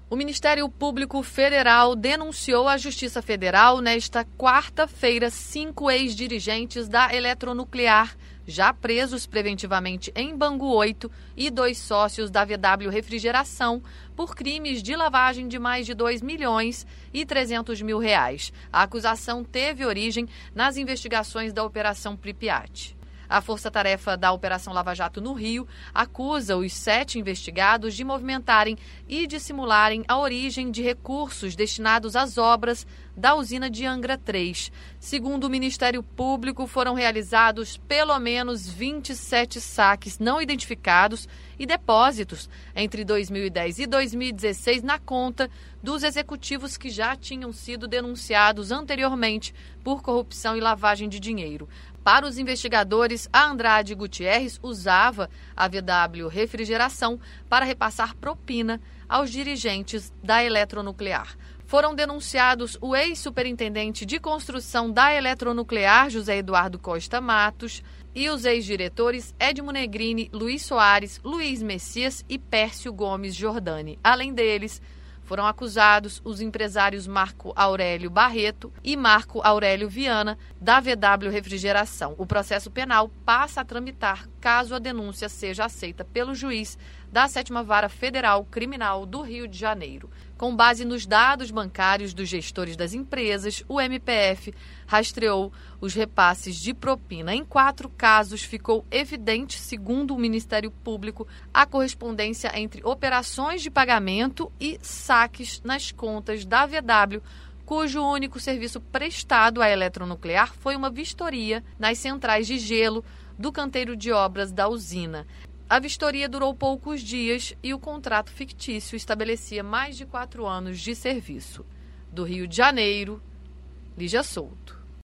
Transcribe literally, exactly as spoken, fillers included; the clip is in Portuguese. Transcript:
O Ministério Público Federal denunciou à Justiça Federal nesta quarta-feira cinco ex-dirigentes da Eletronuclear, já presos preventivamente em Bangu oito, e dois sócios da V W Refrigeração por crimes de lavagem de mais de dois milhões e trezentos mil reais. A acusação teve origem nas investigações da Operação Pripyat. A Força-Tarefa da Operação Lava Jato no Rio acusa os sete investigados de movimentarem e dissimularem a origem de recursos destinados às obras da usina de Angra três. Segundo o Ministério Público, foram realizados pelo menos vinte e sete saques não identificados e depósitos entre dois mil e dez e dois mil e dezesseis na conta dos executivos que já tinham sido denunciados anteriormente por corrupção e lavagem de dinheiro. Para os investigadores, a Andrade Gutierrez usava a V W Refrigeração para repassar propina aos dirigentes da Eletronuclear. Foram denunciados o ex-superintendente de construção da Eletronuclear, José Eduardo Costa Matos, e os ex-diretores Edmo Negrini, Luiz Soares, Luiz Messias e Pércio Gomes Jordani. Além deles, foram acusados os empresários Marco Aurélio Barreto e Marco Aurélio Viana, da V W Refrigeração. O processo penal passa a tramitar caso a denúncia seja aceita pelo juiz da sétima Vara Federal Criminal do Rio de Janeiro. Com base nos dados bancários dos gestores das empresas, o M P F rastreou os repasses de propina. Em quatro casos, ficou evidente, segundo o Ministério Público, a correspondência entre operações de pagamento e saques nas contas da V W, cujo único serviço prestado à Eletronuclear foi uma vistoria nas centrais de gelo do canteiro de obras da usina. A vistoria durou poucos dias e o contrato fictício estabelecia mais de quatro anos de serviço. Do Rio de Janeiro, Lígia Souto.